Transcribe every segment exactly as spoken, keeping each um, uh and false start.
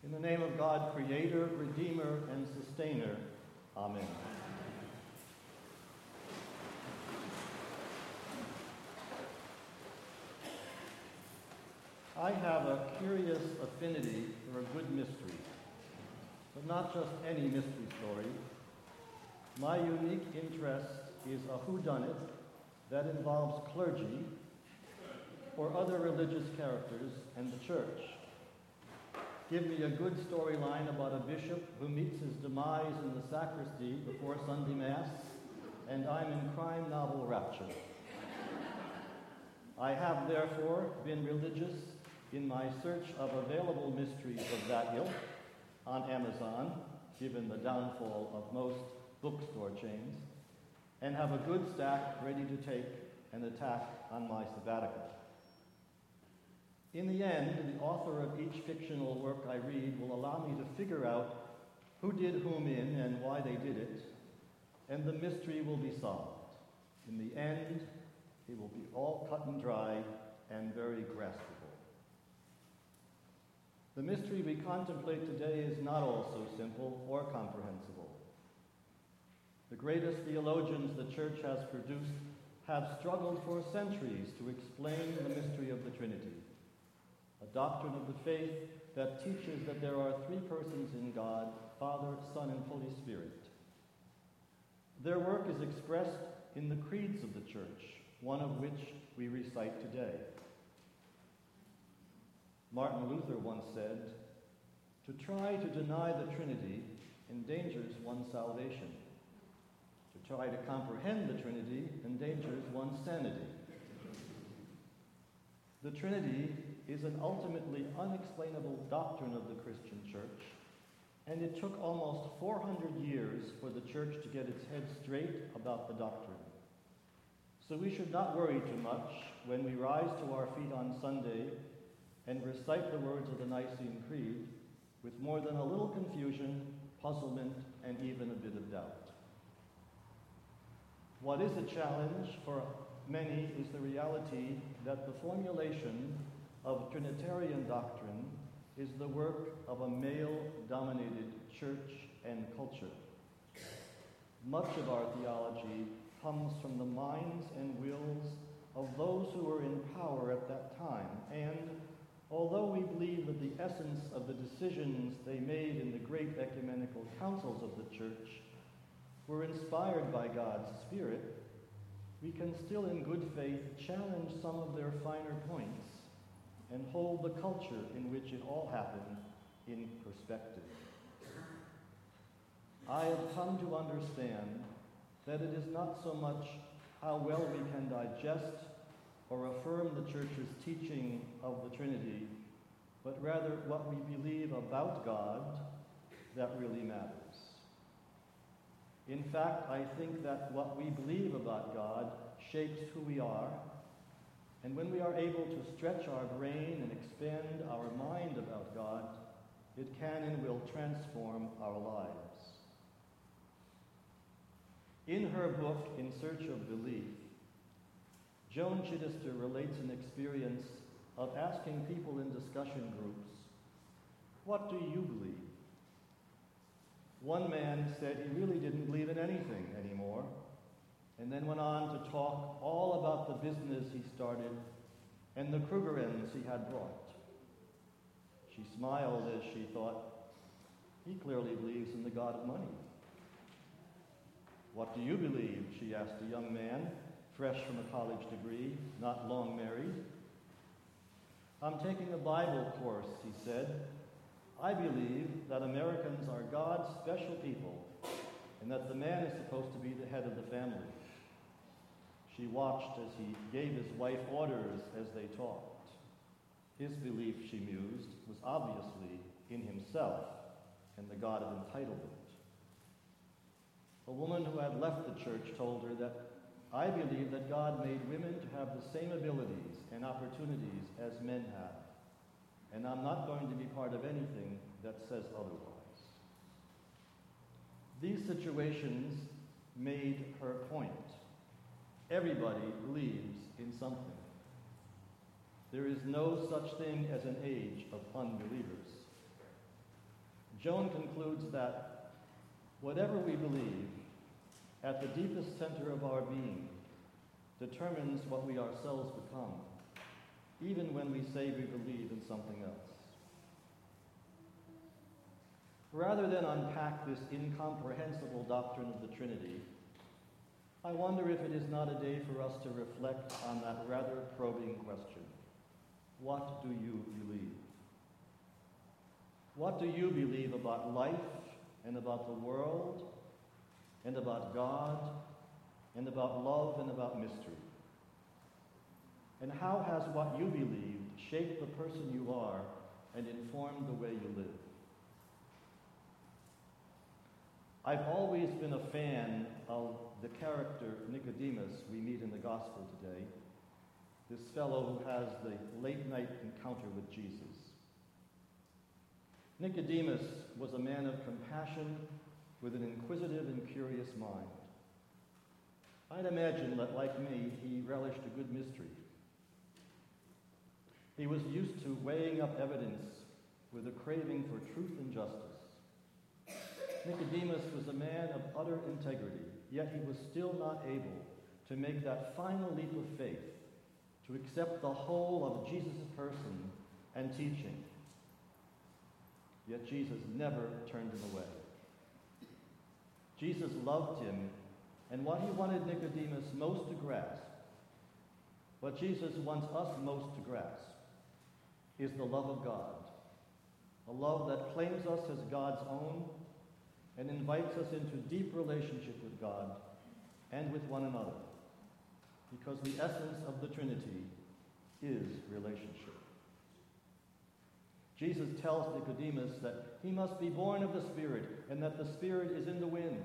In the name of God, Creator, Redeemer, and Sustainer. Amen. I have a curious affinity for a good mystery, but not just any mystery story. My unique interest is a whodunit that involves clergy or other religious characters and the church. Give me a good storyline about a bishop who meets his demise in the sacristy before Sunday Mass, and I'm in crime novel rapture. I have therefore been religious in my search of available mysteries of that ilk on Amazon, given the downfall of most bookstore chains, and have a good stack ready to take an attack on my sabbatical. In the end, the author of each fictional work I read will allow me to figure out who did whom in and why they did it, and the mystery will be solved. In the end, it will be all cut and dry and very graspable. The mystery we contemplate today is not all so simple or comprehensible. The greatest theologians the Church has produced have struggled for centuries to explain the mystery of the Trinity, a doctrine of the faith that teaches that there are three persons in God, Father, Son, and Holy Spirit. Their work is expressed in the creeds of the Church, one of which we recite today. Martin Luther once said, "To try to deny the Trinity endangers one's salvation. To try to comprehend the Trinity endangers one's sanity." The Trinity is an ultimately unexplainable doctrine of the Christian Church, and it took almost four hundred years for the Church to get its head straight about the doctrine. So we should not worry too much when we rise to our feet on Sunday and recite the words of the Nicene Creed with more than a little confusion, puzzlement, and even a bit of doubt. What is a challenge for many is the reality that the formulation of Trinitarian doctrine is the work of a male-dominated church and culture. Much of our theology comes from the minds and wills of those who were in power at that time, and although we believe that the essence of the decisions they made in the great ecumenical councils of the Church were inspired by God's Spirit, we can still in good faith challenge some of their finer points and hold the culture in which it all happened in perspective. I have come to understand that it is not so much how well we can digest or affirm the Church's teaching of the Trinity, but rather what we believe about God that really matters. In fact, I think that what we believe about God shapes who we are, and when we are able to stretch our brain and expand our mind about God, it can and will transform our lives. In her book, In Search of Belief, Joan Chittister relates an experience of asking people in discussion groups, "What do you believe?" One man said he really didn't believe in anything anymore, and then went on to talk all about the business he started and the Krugerrands he had brought. She smiled as she thought, he clearly believes in the God of money. "What do you believe?" she asked a young man, fresh from a college degree, not long married. "I'm taking a Bible course," he said. "I believe that Americans are God's special people and that the man is supposed to be the head of the family." She watched as he gave his wife orders as they talked. His belief, she mused, was obviously in himself and the God of entitlement. A woman who had left the church told her that, "I believe that God made women to have the same abilities and opportunities as men have, and I'm not going to be part of anything that says otherwise." These situations made her point. Everybody believes in something. There is no such thing as an age of unbelievers. Joan concludes that whatever we believe, at the deepest center of our being, determines what we ourselves become, even when we say we believe in something else. Rather than unpack this incomprehensible doctrine of the Trinity, I wonder if it is not a day for us to reflect on that rather probing question. What do you believe? What do you believe about life and about the world and about God and about love and about mystery? And how has what you believe shaped the person you are and informed the way you live? I've always been a fan of the character Nicodemus we meet in the gospel today, this fellow who has the late-night encounter with Jesus. Nicodemus was a man of compassion with an inquisitive and curious mind. I'd imagine that, like me, he relished a good mystery. He was used to weighing up evidence with a craving for truth and justice. Nicodemus was a man of utter integrity, yet he was still not able to make that final leap of faith, to accept the whole of Jesus' person and teaching. Yet Jesus never turned him away. Jesus loved him, and what he wanted Nicodemus most to grasp, what Jesus wants us most to grasp, is the love of God, a love that claims us as God's own and invites us into deep relationship with God and with one another, because the essence of the Trinity is relationship. Jesus tells Nicodemus that he must be born of the Spirit and that the Spirit is in the wind.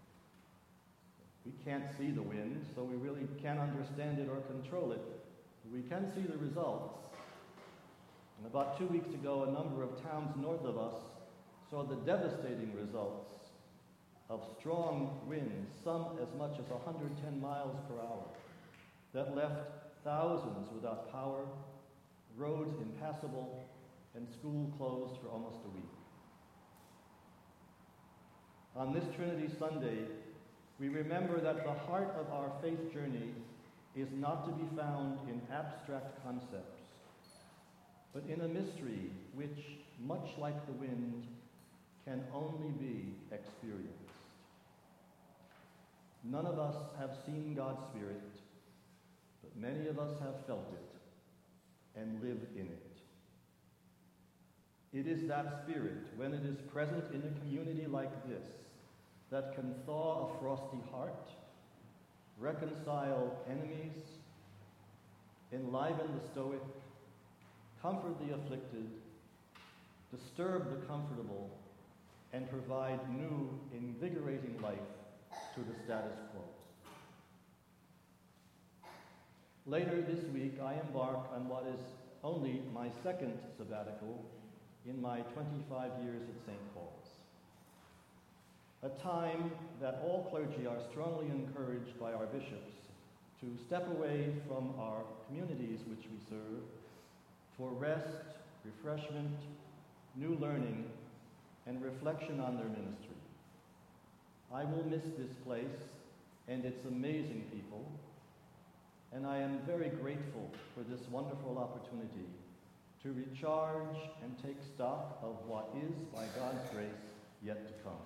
We can't see the wind, so we really can't understand it or control it. We can see the results. And about two weeks ago, a number of towns north of us saw the devastating results of strong winds, some as much as one hundred ten miles per hour, that left thousands without power, roads impassable, and school closed for almost a week. On this Trinity Sunday, we remember that the heart of our faith journey is not to be found in abstract concepts, but in a mystery which, much like the wind, can only be experienced. None of us have seen God's Spirit, but many of us have felt it and live in it. It is that Spirit, when it is present in a community like this, that can thaw a frosty heart, reconcile enemies, enliven the stoic, comfort the afflicted, disturb the comfortable, and provide new, invigorating life to the status quo. Later this week, I embark on what is only my second sabbatical in my twenty-five years at Saint Paul's. A time that all clergy are strongly encouraged by our bishops to step away from our communities which we serve for rest, refreshment, new learning, and reflection on their ministry. I will miss this place and its amazing people, and I am very grateful for this wonderful opportunity to recharge and take stock of what is, by God's grace, yet to come.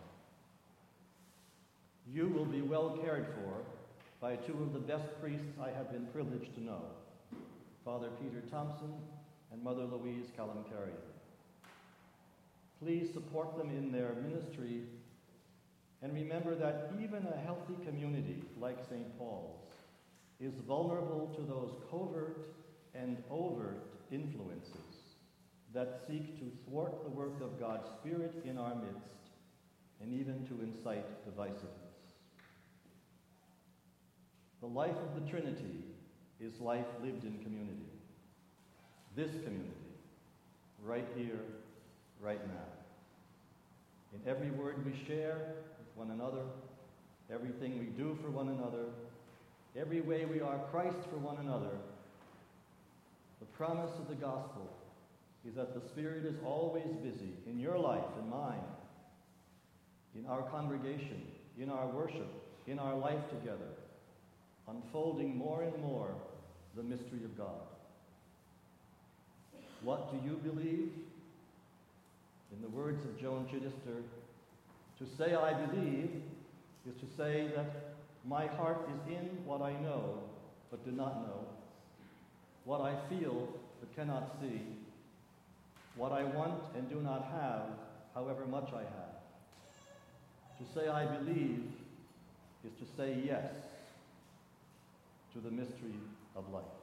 You will be well cared for by two of the best priests I have been privileged to know, Father Peter Thompson and Mother Louise Kalamkarian. Please support them in their ministry, and remember that even a healthy community like Saint Paul's is vulnerable to those covert and overt influences that seek to thwart the work of God's Spirit in our midst and even to incite divisiveness. The life of the Trinity is life lived in community. This community, right here, right now. In every word we share with one another, everything we do for one another, every way we are Christ for one another, the promise of the gospel is that the Spirit is always busy in your life and mine in our congregation, in our worship, in our life together, unfolding more and more the mystery of God. What do you believe? In the words of Joan Chittister, to say I believe is to say that my heart is in what I know but do not know, what I feel but cannot see, what I want and do not have, however much I have. To say I believe is to say yes to the mystery of life.